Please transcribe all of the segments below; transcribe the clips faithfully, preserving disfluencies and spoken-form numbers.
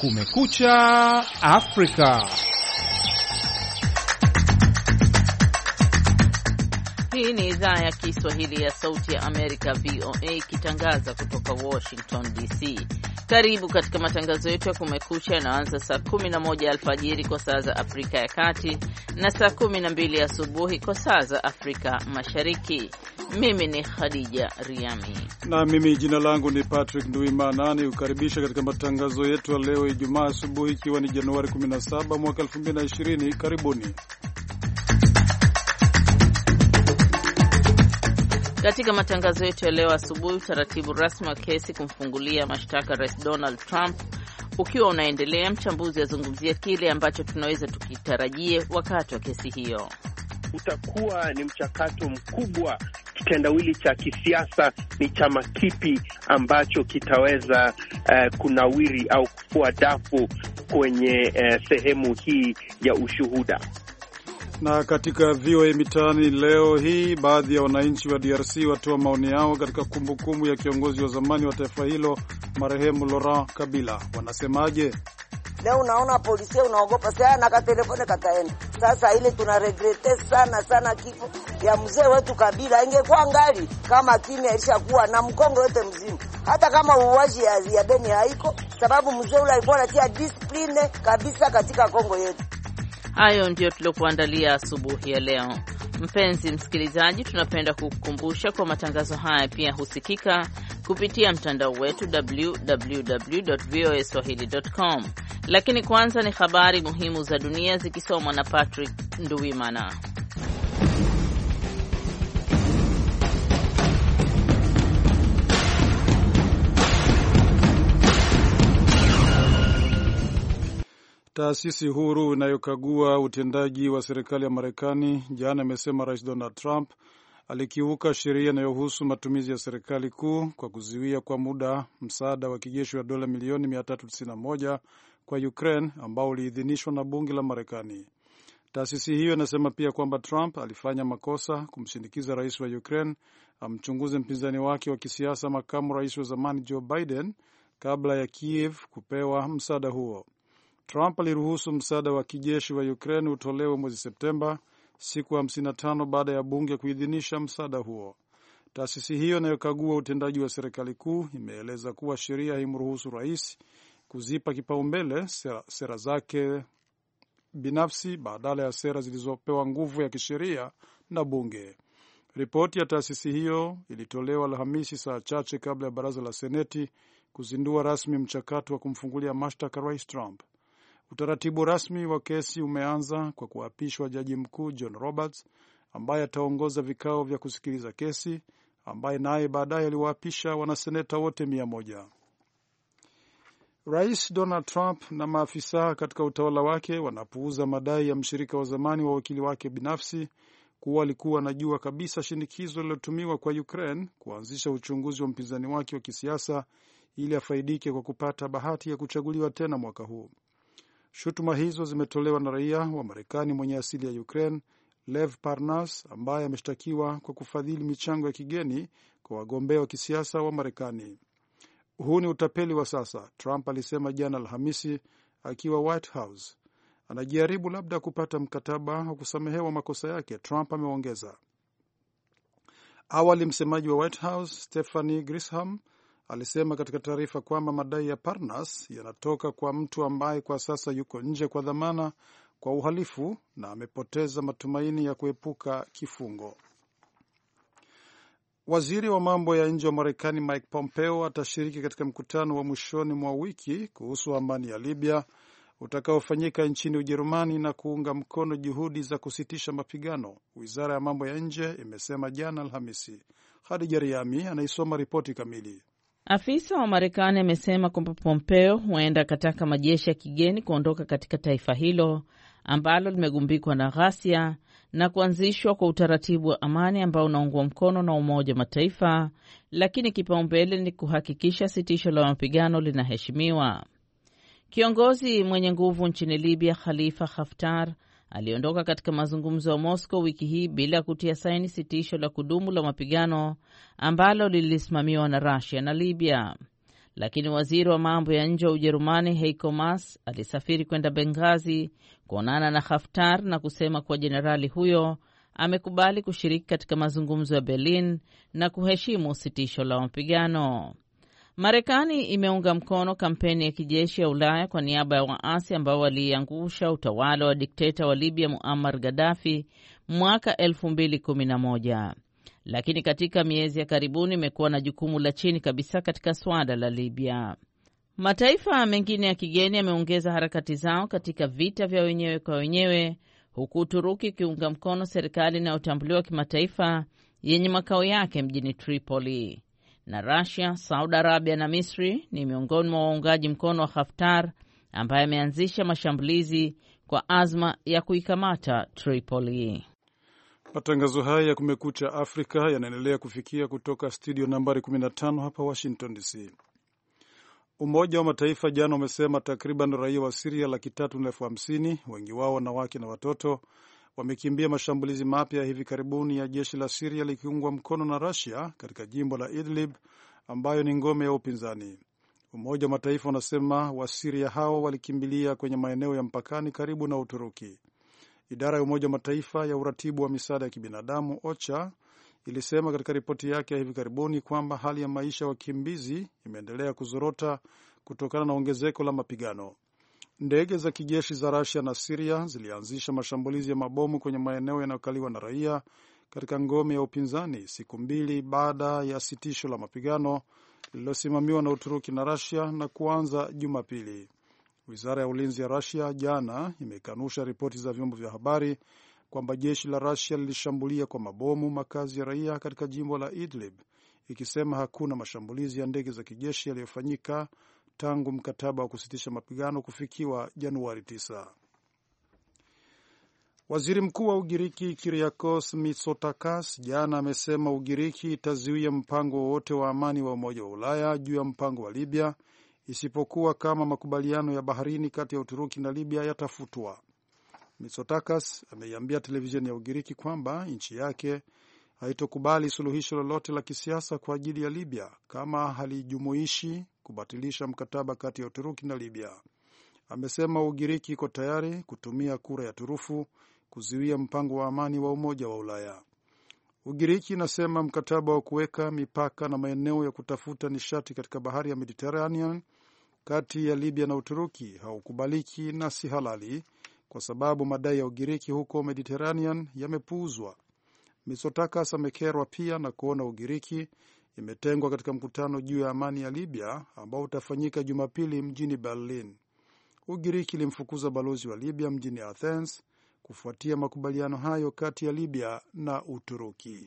Kumekucha Afrika. Hii ni idhaa ya Kiswahili ya Sauti ya Amerika, V O A, ikitangaza kutoka Washington D C. Karibu katika matangazo yetu ya Kumekucha yanaanza saa kumi na moja alfajiri kwa saa za Afrika ya Kati na saa kumi na mbili asubuhi kwa saa za Afrika Mashariki. Mimi ni Khadija Riami na mimi jina langu ni Patrick Nduimana. Ni ukaribisha katika matangazo yetu ya leo Ijumaa asubuhi, ikiwa ni Januari kumi na saba mwaka elfu mbili na ishirini. Karibuni. Katika matangazo yetu ya leo asubuhi, utaratibu rasmi wa kesi kumfungulia mashtaka Rais Donald Trump ukiwa unaendelea, mchambuzi azungumzia kile ambacho tunaweza tukitarajie wakati wa kesi hiyo. Utakuwa ni mchakato mkubwa. Kitendawili cha kisiasa ni chama kipi ambacho kitaweza uh, kunawiri au kufua dafu kwenye uh, sehemu hii ya ushuhuda. Na katika V O A mitaani leo hii, baadhi ya wananchi wa D R C watoa maoni yao katika kumbukumbu ya kiongozi wa zamani wa taifa hilo marehemu Laurent Kabila. Wanasemaje? Leo unaona polisi unaogopa sana na katelefone kataenda. Sasa ile tunaregrete sana sana kifo ya mzee wetu Kabila. Ingekuwa ngali kama kimya ilishakuwa na Mkongo yote mzima. Hata kama uwaji ya, ya deni haiko, sababu mzee ule alikuwa anatia discipline kabisa katika Kongo yetu. Hayo ndio tuliokuandalia asubuhi ya leo. Mpenzi msikilizaji, tunapenda kukukumbusha kwa matangazo haya pia husikika kupitia mtandao wetu w w w dot v o a swahili dot com. Lakini kwanza ni habari muhimu za dunia zikisomwa na Patrick Nduwimana. Taasisi huru inayokagua utendaji wa serikali ya Marekani jana imesema Rais Donald Trump alikiuka sheria inayohusu matumizi ya serikali kuu kwa kuzuia kwa muda msaada wa kijeshi wa dola milioni mia tatu tisini na moja kwa Ukraine ambao uliidhinishwa na bunge la Marekani. Taasisi hiyo inasema pia kwamba Trump alifanya makosa kumshinikiza rais wa Ukraine amchunguze mpinzani wake wa kisiasa, makamu rais wa zamani Joe Biden, kabla ya Kiev kupewa msaada huo. Trump aliruhusu msaada wa kijeshi wa Ukraine utolewe mwezi Septemba, siku hamsini na tano baada ya bunge kuidhinisha msaada huo. Taasisi hiyo inayokagua utendaji wa serikali kuu imeeleza kuwa sheria haimruhusu rais kuzipa kipaumbele sera, sera zake binafsi badala ya sera zilizopewa nguvu ya kisheria na bunge. Ripoti ya taasisi hiyo ilitolewa Alhamisi, saa chache kabla ya baraza la Seneti kuzindua rasmi mchakato wa kumfungulia mashtaka Rais Trump. Utaratibu rasmi wa kesi umeanza kwa kuapishwa Jaji Mkuu John Roberts, ambaye ataongoza vikao vya kusikiliza kesi, ambaye naye baadaye aliwaapisha wanaseneta wote mia moja. Rais Donald Trump na maafisa katika utawala wake wanapuuza madai ya mshirika wa zamani wa wakili wake binafsi kuwa alikuwa anajua kabisa shinikizo lilotumiwa kwa Ukraine kuanzisha uchunguzi wa mpinzani wake wa kisiasa ili afaidike kwa kupata bahati ya kuchaguliwa tena mwaka huu. Shutuma hizo zimetolewa na raia wa Marekani mwenye asili ya Ukraine, Lev Parnas, ambaye ameshtakiwa kwa kufadhili michango ya kigeni kwa wagombea wa kisiasa wa Marekani. Huu ni utapeli wa sasa, Trump alisema jana Alhamisi akiwa White House. Anajaribu labda kupata mkataba wa kusamehewa makosa yake, Trump ameongeza. Awali msemaji wa White House Stephanie Grisham alisema katika taarifa kwamba madai ya Parnas yanatoka kwa mtu ambaye kwa sasa yuko nje kwa dhamana kwa uhalifu na amepoteza matumaini ya kuepuka kifungo. Waziri wa mambo ya nje wa Marekani Mike Pompeo atashiriki katika mkutano wa mwishoni mwa wiki kuhusu amani ya Libya utakaofanyika nchini Ujerumani na kuunga mkono juhudi za kusitisha mapigano, wizara ya mambo ya nje imesema jana Alhamisi. Khadija Riami anaisoma ripoti kamili. Afisa wa Marekani amesema kwamba Pompeo huenda akataka majeshi ya kigeni kuondoka katika taifa hilo ambalo limegumbikwa na ghasia na kuanzishwa kwa utaratibu wa amani ambao unaungwa mkono na Umoja wa Mataifa, lakini kipaumbele ni kuhakikisha sitisho la mapigano linaheshimiwa. Kiongozi mwenye nguvu nchini Libya Khalifa Haftar aliondoka katika mazungumzo ya Moscow wiki hii bila kutia saini sitisho la kudumu la mapigano ambalo lilisimamiwa na Russia na Libya. lakini waziri wa mambo ya nje wa Ujerumani Heiko Maas alisafiri kwenda Benghazi kuonana na Haftar na kusema kuwa jenerali huyo amekubali kushiriki katika mazungumzo ya Berlin na kuheshimu sitisho la mapigano. Marekani imeunga mkono kampeni ya kijeshi ya Ulaya kwa niaba ya waasi ambao waliangusha utawala wa dikteta wa Libya Muammar Gaddafi mwaka elfu mbili kumi na moja. Lakini katika miezi ya karibuni imekuwa na jukumu la chini kabisa katika swala la Libya. Mataifa mengine ya kigeni yameongeza harakati zao katika vita vya wenyewe kwa wenyewe, huku Uturuki ikiunga mkono serikali inayotambuliwa kimataifa yenye makao yake mjini Tripoli. Na Russia, Saudi Arabia na Misri ni miongoni mwa waungaji mkono wa Haftar ambaye ameanzisha mashambulizi kwa azma ya kuikamata Tripoli. Matangazo haya ya Kumekucha Afrika yanaendelea kufikia kutoka studio nambari kumi na tano hapa Washington D C. Umoja wa Mataifa jana umesema takriban raia wa Syria laki tatu na elfu hamsini, wengi wao wanawake na watoto, wamekimbia mashambulizi mapya hivi karibuni ya jeshi la Syria likiungwa mkono na Russia katika jimbo la Idlib ambayo ni ngome ya upinzani. Umoja wa Mataifa unasema Wasiria hao walikimbilia kwenye maeneo ya mpakani karibu na Uturuki. Idara ya Umoja wa Mataifa ya uratibu wa misaada ya kibinadamu OCHA ilisema katika ripoti yake ya hivi karibuni kwamba hali ya maisha ya wakimbizi imeendelea kuzorota kutokana na ongezeko la mapigano. Ndege za kijeshi za Russia na Syria zilianzisha mashambulizi ya mabomu kwenye maeneo yanayokaliwa na raia katika ngome ya upinzani siku mbili baada ya sitisho la mapigano lililosimamiwa na Uturuki na Russia na kuanza Jumapili. Wizara ya ulinzi ya Russia jana imekanusha ripoti za vyombo vya habari kwamba jeshi la Russia lilishambulia kwa mabomu makazi ya raia katika jimbo la Idlib, ikisema hakuna mashambulizi ya ndege za kijeshi yaliyofanyika tangu mkataba wa kusitisha mapigano kufikiwa Januari tisa. Waziri Mkuu wa Ugiriki Kyriakos Mitsotakis jana amesema Ugiriki itazuia mpango wowote wa amani wa Umoja wa Ulaya juu ya mpango wa Libya isipokuwa kama makubaliano ya baharini kati ya Uturuki na Libya yatafutwa. Mitsotakis ameiambia televisheni ya Ugiriki kwamba nchi yake haitokubali suluhisho lolote la kisiasa kwa ajili ya Libya kama halijumuishi kubatilisha mkataba kati ya Uturuki na Libya. Amesema Ugiriki iko tayari kutumia kura ya turufu kuzuia mpango wa amani wa Umoja wa Ulaya. Ugiriki inasema mkataba wa kuweka mipaka na maeneo ya kutafuta nishati katika bahari ya Mediterranean kati ya Libya na Uturuki haukubaliki na si halali kwa sababu madai ya Ugiriki huko Mediterranean yamepuuzwa. Mitsotakis amekerwa pia na kuona Ugiriki imetengwa katika mkutano juu ya amani ya Libya ambao utafanyika Jumapili mjini Berlin. Ugiriki ilimfukuza balozi wa Libya mjini Athens kufuatia makubaliano hayo kati ya Libya na Uturuki.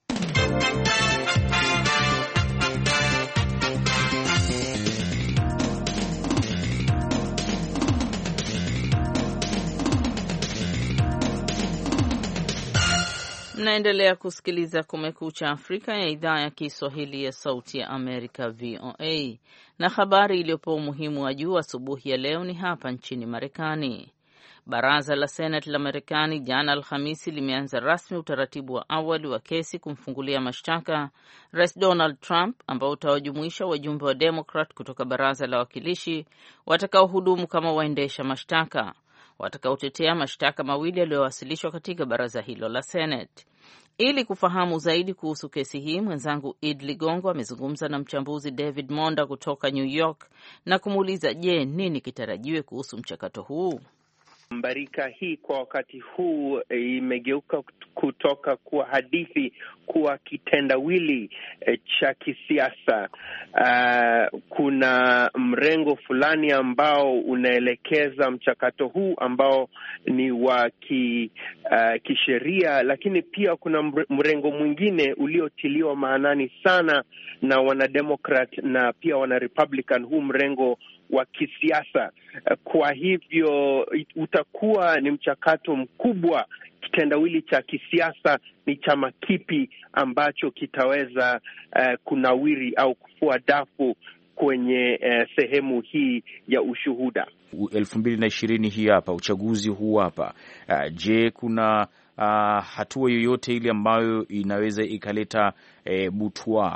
Mnaendelea kusikiliza Kumekucha Afrika ya idhaa ya Kiswahili ya Sauti ya Amerika, V O A. Na habari iliyopewa umuhimu wa juu asubuhi ya leo ni hapa nchini Marekani. Baraza la Senate la Marekani jana Alhamisi limeanza rasmi utaratibu wa awali wa kesi kumfungulia mashtaka Rais Donald Trump ambao utawajumuisha wajumbe wa Democrat kutoka Baraza la Wawakilishi watakaohudumu kama waendesha mashtaka watakaotetea mashtaka mawili yaliyowasilishwa katika baraza hilo la Senate. Ili kufahamu zaidi kuhusu kesi hii, mwenzangu Id Ligongo amezungumza na mchambuzi David Monda kutoka New York na kumuuliza, je, nini kitarajiwe kuhusu mchakato huu? Mbarika hii kwa wakati huu imegeuka kutoka kuwa hadithi kuwa kitendawili e, cha kisiasa. Uh, kuna mrengo fulani ambao unaelekeza mchakato huu ambao ni wa ki, uh, kisheria, lakini pia kuna mrengo mwingine uliotiliwa maanani sana na wanademokrat na pia wanarepublican, huu mrengo wa kisiasa. Kwa hivyo utakuwa ni mchakato mkubwa. Kitendawili cha kisiasa ni chama kipi ambacho kitaweza uh, kunawiri au kufua dafu kwenye uh, sehemu hii ya ushuhuda. elfu mbili na ishirini hii hapa, uchaguzi huu hapa. Uh, je, kuna uh, hatua yoyote ile ambayo inaweza ikaleta uh, butwa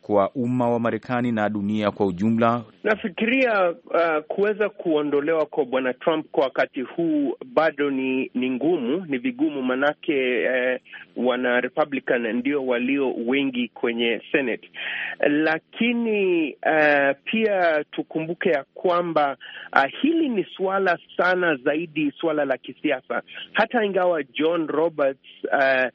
kwa umma wa Marekani na dunia kwa ujumla? Nafikiria uh, kuweza kuondolewa kwa bwana Trump kwa wakati huu bado ni ni ngumu, ni vigumu, manake uh, wana Republican ndio walio wengi kwenye Senate. Lakini uh, pia tukumbuke ya kwamba uh, hili ni suala sana zaidi suala la kisiasa. Hata ingawa John Roberts uh,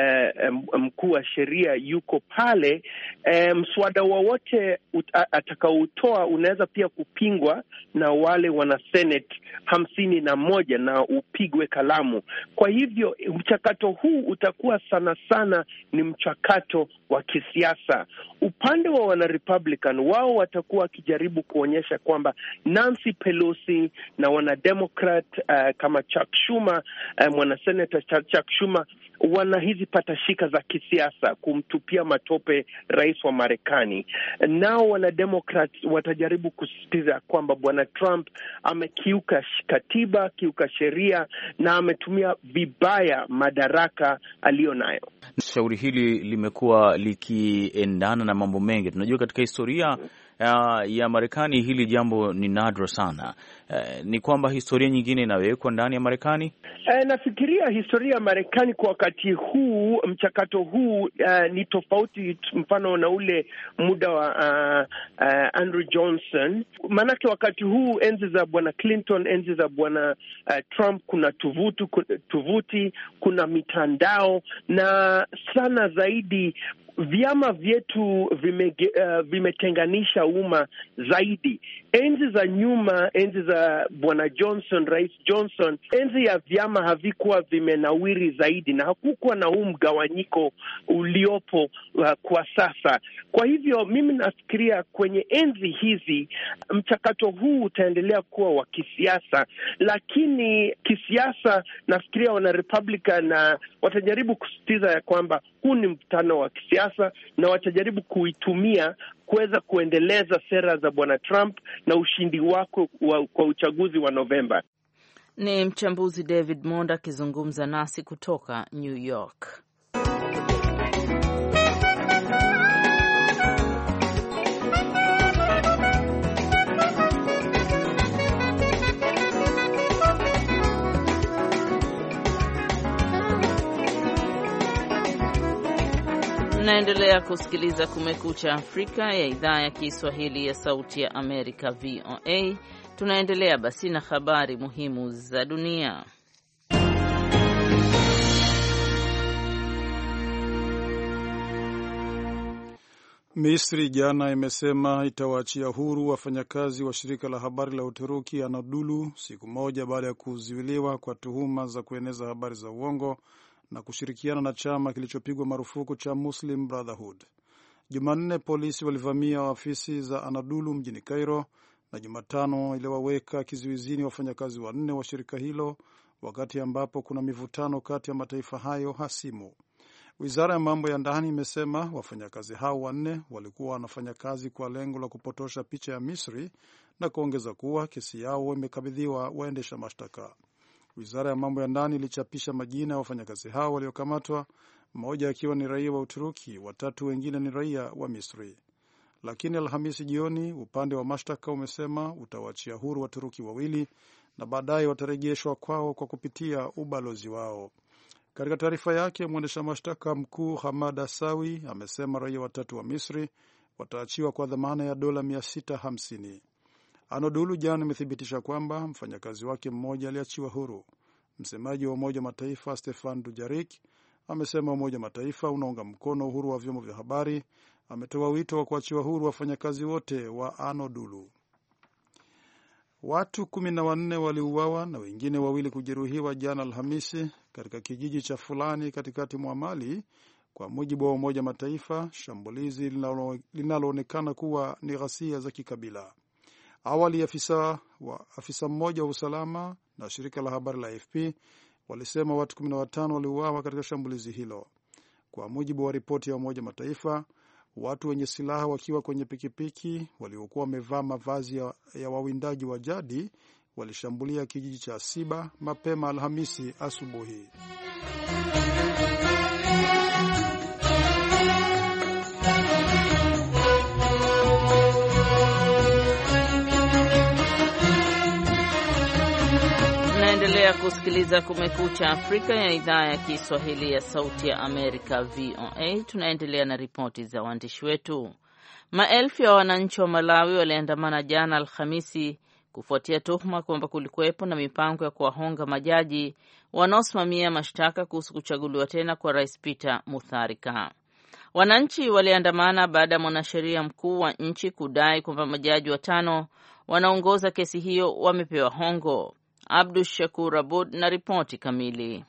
uh, mkuu wa sheria yuko pale, uh, mswada wowote atakaotoa unaweza pia kupingwa na wale wana Senate hamsini na moja na upigwe kalamu. Kwa hivyo mchakato huu utakuwa sana sana ni mchakato wa kisiasa. Upande wa wana Republican, wao watakuwa wakijaribu kuonyesha kwamba Nancy Pelosi na wana Democrat uh, kama Chuck Schumer, uh, mwana senator Chuck Schumer, wana hizi patashika za kisiasa kumtupia matope rais wa Marekani. Nao wana Democrat watajaribu kusisitiza kwamba bwana Trump amekiuka katiba, kiuka sheria na ametumia vibaya madaraka aliyonayo. Shauri hili limekuwa likiendana na mambo mengi. Tunajua katika historia uh, ya Marekani hili jambo ni nadra sana. Uh, ni kwamba historia nyingine inawekwa ndani ya Marekani. Uh, nafikiria historia ya Marekani kwa wakati huu, mchakato huu uh, ni tofauti mfano na ule muda wa uh, uh, Andrew Johnson. Manake wakati huu, enzi za bwana Clinton, enzi za bwana uh, Trump, kuna tuvuti, tuvuti, kuna mitandao na sana zaidi vyama vyetu vime, uh, vimetenganisha umma zaidi. Enzi za nyuma, enzi za bwana Johnson, rais Johnson, enzi ya vyama havikuwa vimenawiri zaidi na hakukuwa na huu mgawanyiko uliopo uh, kwa sasa. Kwa hivyo mimi nafikiria kwenye enzi hizi mchakato huu utaendelea kuwa wa kisiasa, lakini kisiasa nafikiria wana Republican na watajaribu kusisitiza ya kwamba huu ni mkutano wa kisiasa na watajaribu kuitumia kuweza kuendeleza sera za bwana Trump na ushindi wako wa, kwa uchaguzi wa Novemba. Ni mchambuzi David Monda akizungumza nasi kutoka New York. Tunaendelea kusikiliza Kumekucha Afrika ya idhaa ya Kiswahili ya Sauti ya Amerika, V O A. Tunaendelea basi na habari muhimu za dunia. Misri jana imesema itawaachia huru wafanyakazi wa shirika la habari la Uturuki Anadolu siku moja baada ya kuzuiliwa kwa tuhuma za kueneza habari za uongo na kushirikiana na chama kilichopigwa marufuku cha Muslim Brotherhood. Jumanne polisi walivamia ofisi za Anadolu mjini Cairo na Jumatano iliwaweka kizuizini wafanyakazi wanne wa shirika hilo, wakati ambapo kuna mivutano kati ya mataifa hayo hasimu. Wizara ya mambo ya ndani imesema wafanyakazi hao wanne walikuwa wanafanya kazi kwa lengo la kupotosha picha ya Misri na kuongeza kuwa kesi yao imekabidhiwa waendesha mashtaka. Wizara ya mambo ya ndani ilichapisha majina ya wafanyakazi hao waliokamatwa, mmoja akiwa ni raia wa Uturuki, watatu wengine ni raia wa Misri. Lakini Alhamisi jioni upande wa mashtaka umesema utawaachia huru Waturuki wawili na baadaye watarejeshwa kwao kwa kupitia ubalozi wao. Katika taarifa yake, mwendesha mashtaka mkuu Hamad Asawi amesema raia watatu wa Misri wataachiwa kwa dhamana ya dola mia sita hamsini. Anadolu jana imethibitisha kwamba mfanyakazi wake mmoja aliachiwa huru. Msemaji wa Umoja wa Mataifa Stefan Dujarric amesema Umoja wa Mataifa unaunga mkono uhuru wa vyombo vya habari. Ametoa wito wa kuachiwa huru wafanyakazi wote wa Anadolu. Watu kumi na wanne waliuawa na wengine wawili kujeruhiwa jana Alhamisi katika kijiji cha Fulani katikati mwa Mali, kwa mujibu wa Umoja wa Mataifa, shambulizi linaloonekana kuwa ni ghasia za kikabila. Awali afisa, wa, afisa mmoja wa usalama na shirika la habari la A F P walisema watu kumi na watano waliuawa katika shambulizi hilo. Kwa mujibu wa ripoti ya Umoja Mataifa, watu wenye silaha wakiwa kwenye pikipiki waliokuwa wamevaa mavazi ya, ya wawindaji wa jadi walishambulia kijiji cha Siba mapema Alhamisi asubuhi. Unaendelea kusikiliza Kumekucha Afrika ya idhaa ya Kiswahili ya Sauti ya Amerika, V O A. Tunaendelea na ripoti za waandishi wetu. Maelfu ya wananchi wa Malawi waliandamana jana Alhamisi kufuatia tuhuma kwamba kulikuwepo na mipango ya kuwahonga majaji wanaosimamia mashtaka kuhusu kuchaguliwa tena kwa Rais Peter Mutharika. Wananchi waliandamana baada ya mwanasheria mkuu wa nchi kudai kwamba majaji watano wanaongoza kesi hiyo wamepewa hongo. Abdu Shakur Abud na ripoti kamili.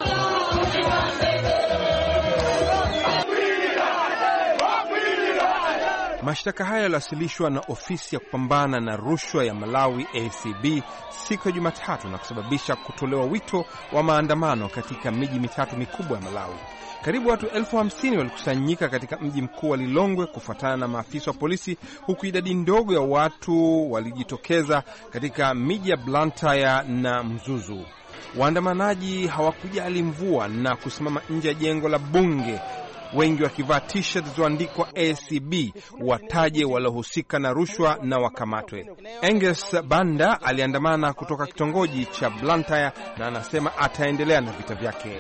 Mashtaka haya yaliwasilishwa na ofisi ya kupambana na rushwa ya Malawi A C B siku ya Jumatatu na kusababisha kutolewa wito wa maandamano katika miji mitatu mikubwa ya Malawi. Karibu watu elfu hamsini walikusanyika katika mji mkuu wa Lilongwe kufuatana na maafisa wa polisi, huku idadi ndogo ya watu walijitokeza katika miji ya Blantyre na Mzuzu. Waandamanaji hawakujali mvua na kusimama nje ya jengo la bunge, wengi wakivaa t-shirt zilizoandikwa A C B, wataje waliohusika na rushwa na wakamatwe. Angus Banda aliandamana kutoka kitongoji cha Blantyre na anasema ataendelea na vita vyake.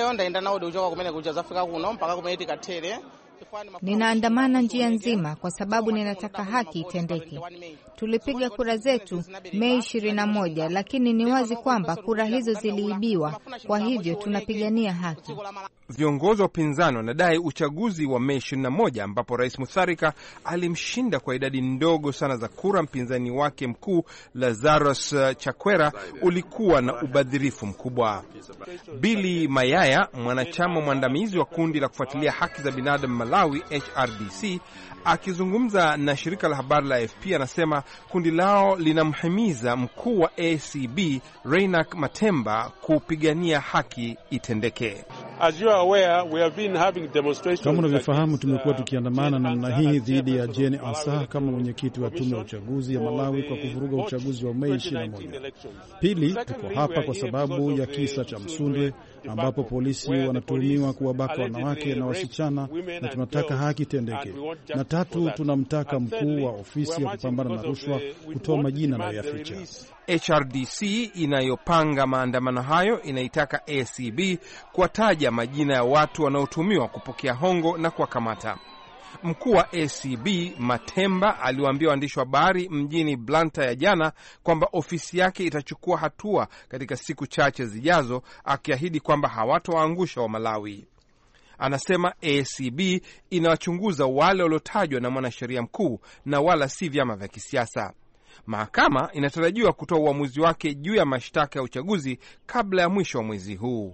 Ninaandamana njia nzima kwa sababu ninataka haki itendeke. Tulipiga kura zetu Mei ishirini na moja, lakini ni wazi kwamba kura hizo ziliibiwa, kwa hivyo tunapigania haki. Viongozi wa upinzani wanadai uchaguzi wa Mei ishirini na moja ambapo Rais Mutharika alimshinda kwa idadi ndogo sana za kura mpinzani wake mkuu Lazarus Chakwera ulikuwa na ubadhirifu mkubwa. Billy Mayaya, mwanachama mwandamizi wa kundi la kufuatilia haki za binadamu Malawi H R D C, akizungumza na shirika la habari la A F P, anasema kundi lao linamhimiza mkuu wa A C B Reinhard Matemba kupigania haki itendeke. Kama unavyofahamu, tumekuwa tukiandamana namna hii dhidi ya Jane Ansah kama mwenyekiti wa tume ya uchaguzi ya Malawi kwa kuvuruga uchaguzi wa Mei ishirini na moja. Pili, tuko hapa kwa sababu ya kisa cha Msundwe ambapo polisi wanatuhumiwa kuwabaka wanawake na wasichana na tunataka haki tendeke. Na tatu, tunamtaka mkuu wa ofisi ya kupambana na rushwa kutoa majina na yaficha. H R D C inayopanga maandamano hayo inaitaka A C B kuwataja majina ya watu wanaotuhumiwa kupokea hongo na kuwakamata. Mkuu wa A C B Matemba aliwaambia waandishi wa habari mjini Blantyre jana kwamba ofisi yake itachukua hatua katika siku chache zijazo, akiahidi kwamba hawatowaangusha wa Malawi. Anasema A C B inawachunguza wale waliotajwa na mwanasheria mkuu na wala si vyama vya kisiasa. Mahakama inatarajiwa kutoa uamuzi wake juu ya mashtaka ya uchaguzi kabla ya mwisho wa mwezi huu.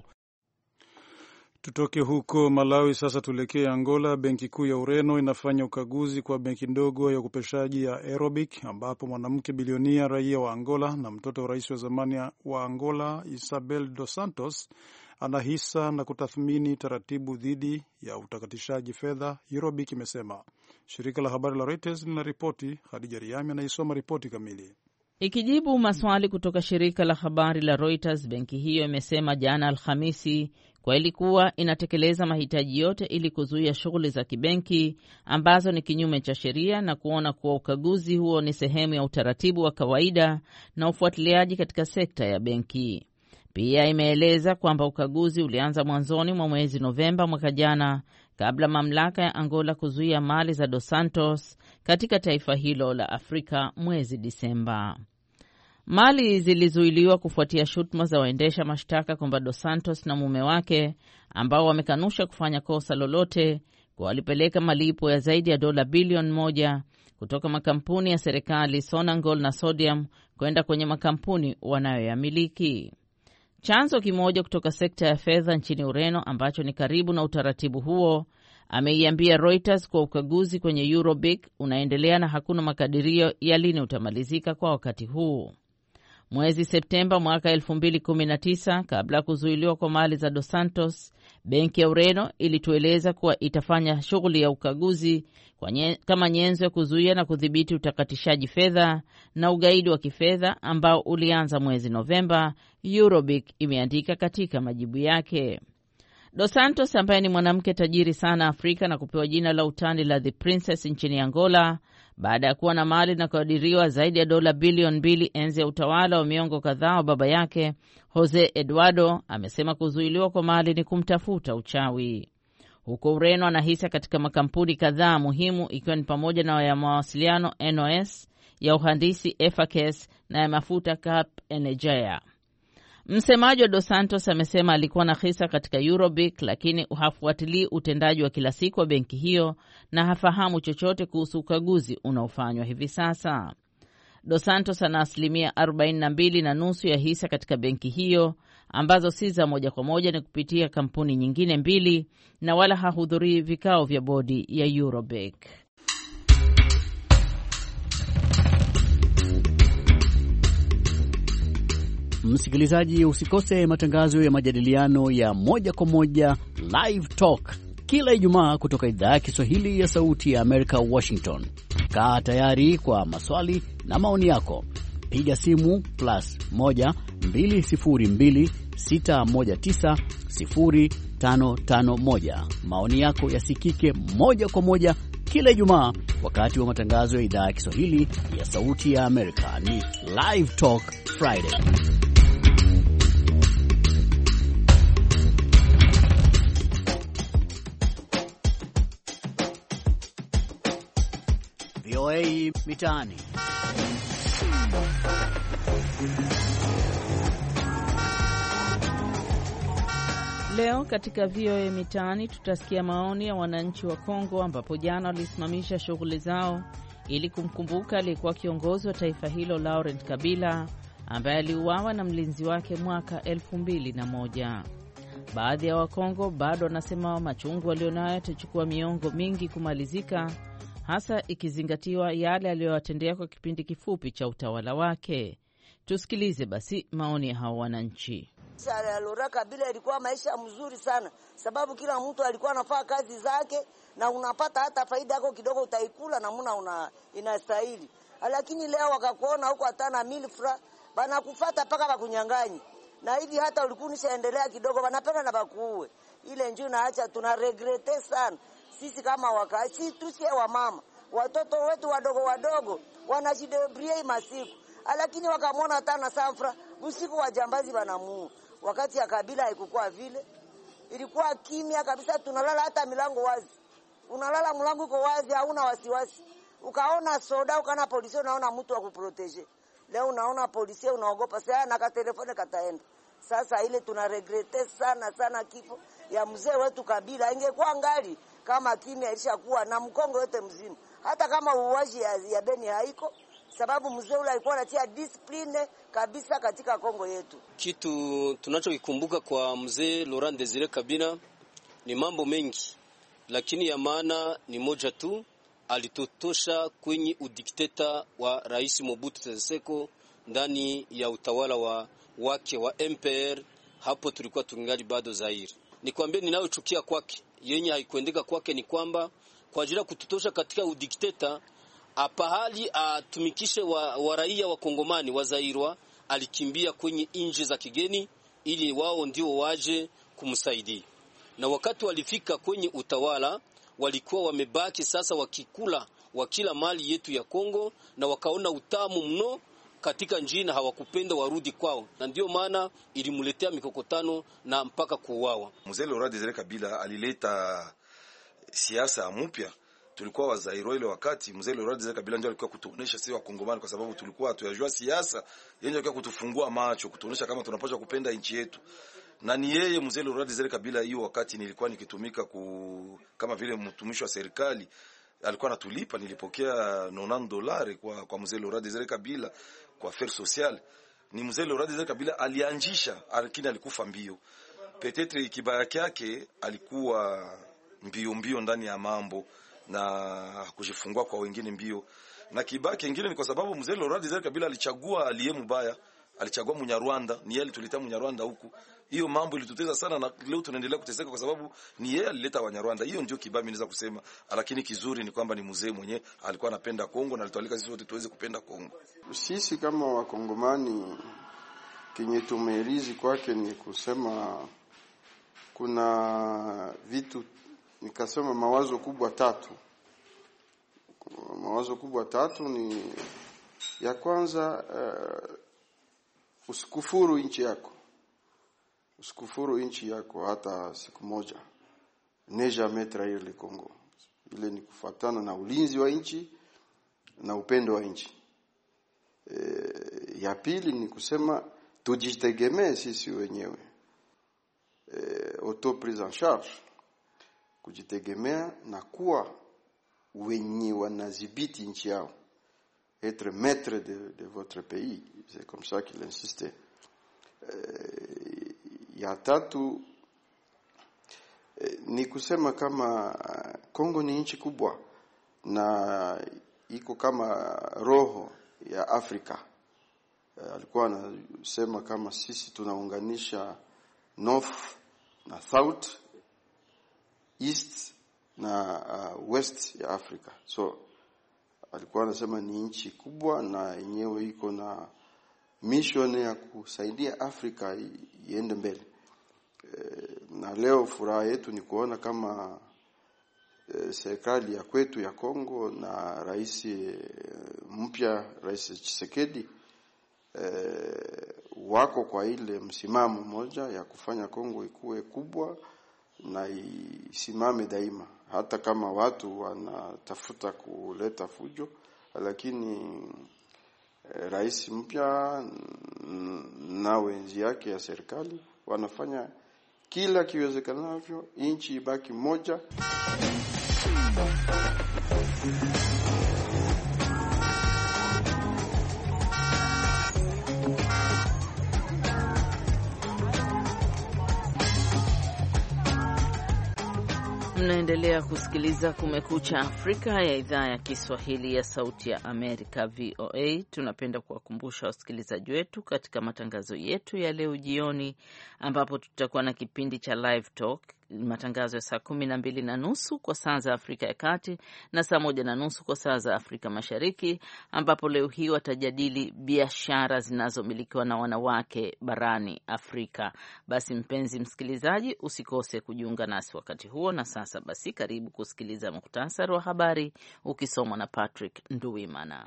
Tutoke huko Malawi sasa tuelekee Angola. Benki kuu ya Ureno inafanya ukaguzi kwa benki ndogo ya ukopeshaji ya Aerobic ambapo mwanamke bilionia raia wa Angola na mtoto wa rais wa zamani wa Angola Isabel dos Santos ana hisa na kutathmini taratibu dhidi ya utakatishaji fedha, Aerobic imesema. Shirika la habari la Reuters linaripoti. Khadija Riami anaisoma ripoti kamili. Ikijibu maswali kutoka shirika la habari la Reuters, benki hiyo imesema jana Alhamisi kwa ilikuwa inatekeleza mahitaji yote ili kuzuia shughuli za kibenki ambazo ni kinyume cha sheria na kuona kuwa ukaguzi huo ni sehemu ya utaratibu wa kawaida na ufuatiliaji katika sekta ya benki. Pia imeeleza kwamba ukaguzi ulianza mwanzoni mwa mwezi Novemba mwaka jana kabla mamlaka ya Angola kuzuia mali za Dos Santos katika taifa hilo la Afrika mwezi Disemba. Mali zilizuiliwa kufuatia shutuma za waendesha mashtaka kwamba Dos Santos na mume wake ambao wamekanusha kufanya kosa lolote kwa walipeleka malipo ya zaidi ya dola bilioni moja kutoka makampuni ya serikali Sonangol na Sodium kwenda kwenye makampuni wanayoyamiliki. Chanzo kimoja kutoka sekta ya fedha nchini Ureno ambacho ni karibu na utaratibu huo ameiambia Reuters kwa ukaguzi kwenye Eurobic unaendelea na hakuna makadirio ya lini utamalizika kwa wakati huu. Mwezi Septemba mwaka elfu mbili kumi na tisa, kabla ya kuzuiliwa kwa mali za Dos Santos, benki ya Ureno ilitueleza kuwa itafanya shughuli ya ukaguzi kwa nye, kama nyenzo ya kuzuia na kudhibiti utakatishaji fedha na ugaidi wa kifedha ambao ulianza mwezi Novemba, Eurobic imeandika katika majibu yake. Dos Santos ambaye ni mwanamke tajiri sana Afrika na kupewa jina la utani la The Princess nchini Angola, baada ya kuwa na mali na kukadiriwa zaidi ya dola bilioni mbili enzi ya utawala wa miongo kadhaa wa baba yake Jose Eduardo. Amesema kuzuiliwa kwa mali ni kumtafuta uchawi. Huko Ureno ana hisa katika makampuni kadhaa muhimu, ikiwa ni pamoja na ya mawasiliano N O S, ya uhandisi Efacas na ya mafuta Cap Energia. Msemaji wa Dos Santos amesema alikuwa na hisa katika Eurobic, lakini hafuatilii utendaji wa kila siku wa benki hiyo na hafahamu chochote kuhusu ukaguzi unaofanywa hivi sasa. Dos Santos ana asilimia arobaini na mbili na nusu ya hisa katika benki hiyo, ambazo si za moja kwa moja, ni kupitia kampuni nyingine mbili, na wala hahudhurii vikao vya bodi ya Eurobic. Msikilizaji, usikose matangazo ya majadiliano ya moja kwa moja Live Talk kila Ijumaa kutoka idhaa ya Kiswahili ya Sauti ya Amerika, Washington. Kaa tayari kwa maswali na maoni yako. Piga simu plus moja mbili sifuri mbili sita moja tisa sifuri tano tano moja. Maoni yako yasikike moja kwa moja kila Ijumaa wakati wa matangazo ya idhaa ya Kiswahili ya Sauti ya Amerika. Ni Live Talk Friday. V O A Mitaani. Leo katika V O A Mitaani tutasikia maoni ya wananchi wa Kongo, ambapo jana walisimamisha shughuli zao ili kumkumbuka aliyekuwa kiongozi wa taifa hilo Laurent Kabila, ambaye aliuawa na mlinzi wake mwaka elfu mbili na moja. Baadhi ya Wakongo bado wanasema machungu walionayo yatachukua miongo mingi kumalizika, hasa ikizingatiwa yale aliyowatendea kwa kipindi kifupi cha utawala wake. Tusikilize basi maoni ya hao wananchi. Laurent Kabila ilikuwa maisha mzuri sana, sababu kila mtu alikuwa anafanya kazi zake na unapata hata faida yako kidogo utaikula na muna una inastahili. Lakini leo wakakuona huko hatana milfra, bana kufuata paka bakunyang'anyi. Na hivi hata ulikuwa unishaendelea kidogo wanapenda na bakuue. Ile njoo naacha tuna regrete sana. Sisi kama wakati tusie wa mama, watoto wetu wadogo wadogo wanajidebrie masiku. Lakini wakamwona tana safra, usiku wa jambazi banamu. Wakati ya Kabila haikuwa vile. Ilikuwa kimya kabisa, tunalala hata milango wazi. Unalala mlango uko wazi, hauna wasiwasi. Ukaona soda, ukaona polisi, unaona mtu wa kuprotege. Leo unaona polisi unaogopa sana na ka telefone kataenda. Sasa ile tuna regrete sana sana kifo ya mzee wetu Kabila. Ingekuwa ngali kama kimya ilishakuwa na Mkongo yote mzima. Hata kama uwaji ya, ya Beni haiko, sababu mzee ule alikuwa anatia discipline kabisa katika Kongo yetu. Kitu tunachokikumbuka kwa mzee Laurent Desire Kabila ni mambo mengi, lakini ya maana ni moja tu, alitotosha kwenye udikteta wa Rais Mobutu Sese Seko ndani ya utawala wa wake wa M P R. Hapo tulikuwa tungali bado Zaire. Nikwambie ninayochukia kwake, yenye haikuendeka kwake ni kwamba kwa ajili ya kututosha katika udikteta, apahali atumikishe wa, wa raia wa Kongomani wa Zairwa, alikimbia kwenye nchi za kigeni ili wao ndio waje kumsaidia. Na wakati walifika kwenye utawala, walikuwa wamebaki sasa wakikula wakila mali yetu ya Kongo, na wakaona utamu mno katika njina, hawakupenda warudi kwao, na ndio maana ilimletea mikokotano na mpaka kuuawa. Mzee Laurent Desire Kabila alileta siasa mpya. Tulikuwa wa Zaire ile wakati mzee Laurent Desire Kabila ndio alikuwa kutuonesha sisi wa Kongomani, kwa sababu tulikuwa hatujua siasa, yeye alikuwa kutufungua macho, kutuonesha kama tunapaswa kupenda nchi yetu. Na ni yeye mzee Laurent Desire Kabila, hiyo wakati nilikuwa nikitumika ku, kama vile mtumishi wa serikali, alikuwa anatulipa, nilipokea tisini dolari kwa kwa mzee Laurent Desire Kabila kwa affaires sociales. Ni mzee Laurent Desire Kabila alianzisha, lakini alikufa mbio. Petetre kibaya yake alikuwa mbio mbio ndani ya mambo na kujifungua kwa wengine mbio. Na kibaya kingine ni kwa sababu mzee Laurent Desire Kabila alichagua aliye mbaya, alichagua Munyarwanda, ni yeye tulita Munyarwanda huku. Hiyo mambo ilituteza sana, na leo tunaendelea kuteseka kwa sababu ni yeye alileta Wanyarwanda. Hiyo ndio kibaya naweza kusema, lakini kizuri ni kwamba ni mzee mwenye alikuwa anapenda Kongo na alitualika sisi wote tuweze kupenda Kongo. Sisi kama Wakongomani kinye tumerizi kwake ni kusema kuna vitu, nikasema mawazo kubwa tatu. Mawazo kubwa tatu ni ya kwanza, uh, usikufuru nchi yako. Usikufuru nchi yako hata siku moja. Ne jamais trahir le Congo. Ile ni kufuatana na ulinzi wa nchi na upendo wa nchi. E, ya pili ni kusema tujitegemee sisi wenyewe. E, auto prise en charge. Kujitegemea na kuwa wenye wanadhibiti nchi yao. Être maître de, de votre pays. C'est comme ça qu'il insistait. E, ya tatu e, ni kusema kama Kongo ni nchi kubwa na iko kama roho ya Afrika. E, alikuwa anasema kama sisi tunaunganisha north na south, east na uh, west ya Afrika. So alikuwa anasema ni nchi kubwa na yenyewe iko na mission ya kusaidia Afrika iende mbele. E, na leo furaha yetu ni kuona kama e, serikali ya kwetu ya Kongo na rais e, mpya Rais Tshisekedi e, wako kwa ile msimamo moja ya kufanya Kongo ikuwe kubwa na isimame daima, hata kama watu wanatafuta kuleta fujo, lakini e, rais mpya na wenzi yake ya serikali wanafanya kila kiwezekanavyo nchi ibaki moja. Mnaendelea kusikiliza Kumekucha Afrika ya idhaa ya Kiswahili ya Sauti ya Amerika, V O A. Tunapenda kuwakumbusha wasikilizaji wetu katika matangazo yetu ya leo jioni, ambapo tutakuwa na kipindi cha Live Talk, matangazo ya saa kumi na mbili na nusu kwa saa za Afrika ya Kati na saa moja na nusu kwa saa za Afrika Mashariki, ambapo leo hii watajadili biashara zinazomilikiwa na wanawake barani Afrika. Basi mpenzi msikilizaji, usikose kujiunga nasi wakati huo. Na sasa basi, karibu kusikiliza muhtasari wa habari ukisomwa na Patrick Nduwimana.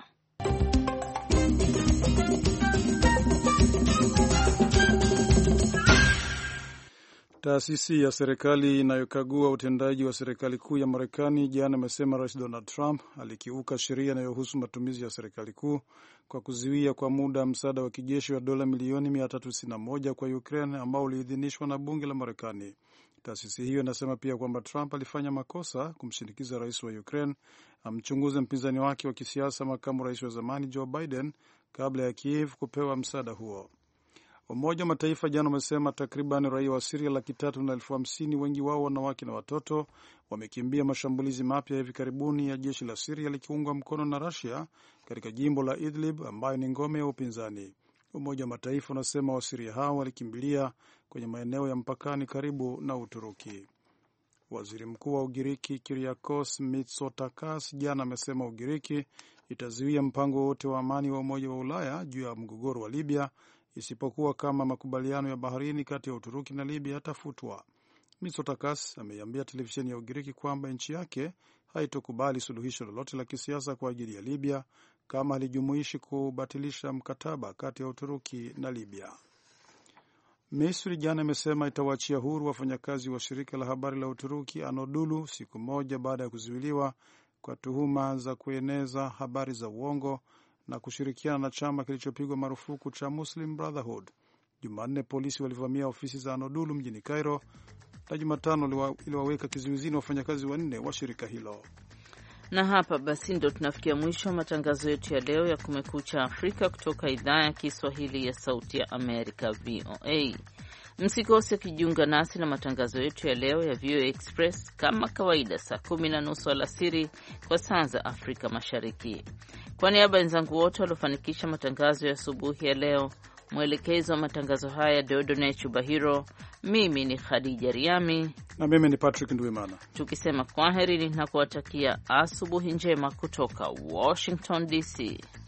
Taasisi ya serikali inayokagua utendaji wa serikali kuu ya Marekani jana imesema Rais Donald Trump alikiuka sheria inayohusu matumizi ya serikali kuu kwa kuzuia kwa muda msaada wa kijeshi wa dola milioni mia tatu tisini na moja kwa Ukraine ambao uliidhinishwa na bunge la Marekani. Taasisi hiyo inasema pia kwamba Trump alifanya makosa kumshinikiza rais wa Ukraine amchunguze mpinzani wake wa kisiasa, makamu rais wa zamani Joe Biden, kabla ya Kiev kupewa msaada huo. Umoja wa Mataifa jana umesema takriban raia wa Syria laki tatu na elfu hamsini, wengi wao wanawake na watoto, wamekimbia mashambulizi mapya hivi karibuni ya jeshi la Syria likiungwa mkono na Russia katika jimbo la Idlib ambayo ni ngome ya upinzani. Umoja wa Mataifa unasema Wasiria hao walikimbilia kwenye maeneo ya mpakani karibu na Uturuki. Waziri Mkuu wa Ugiriki Kyriakos Mitsotakis jana amesema Ugiriki itazuia mpango wote wa amani wa Umoja wa Ulaya juu ya mgogoro wa Libya isipokuwa kama makubaliano ya baharini kati ya Uturuki na Libya yatafutwa. Mitsotakis ameiambia televisheni ya Ugiriki kwamba nchi yake haitokubali suluhisho lolote la kisiasa kwa ajili ya Libya kama halijumuishi kubatilisha mkataba kati ya Uturuki na Libya. Misri jana imesema itawaachia huru wafanyakazi wa shirika la habari la Uturuki Anadolu siku moja baada ya kuzuiliwa kwa tuhuma za kueneza habari za uongo na kushirikiana na chama kilichopigwa marufuku cha Muslim Brotherhood. Jumanne polisi walivamia ofisi za Anadolu mjini Cairo na Jumatano iliwaweka kizuizini wafanyakazi wanne wa shirika hilo. Na hapa basi ndo tunafikia mwisho wa matangazo yetu ya leo ya Kumekucha Afrika kutoka idhaa ya Kiswahili ya Sauti ya Amerika, V O A. Msikose kujiunga nasi na matangazo yetu ya leo ya V O A Express kama kawaida saa kumi na nusu alasiri kwa saa za Afrika Mashariki. Kwa niaba ya wenzangu wote waliofanikisha matangazo ya asubuhi ya leo, mwelekezo wa matangazo haya Dodone Chubahiro, mimi ni Khadija Riami na mimi ni Patrick Ndwimana, tukisema kwaherini na kuwatakia asubuhi njema kutoka Washington D C.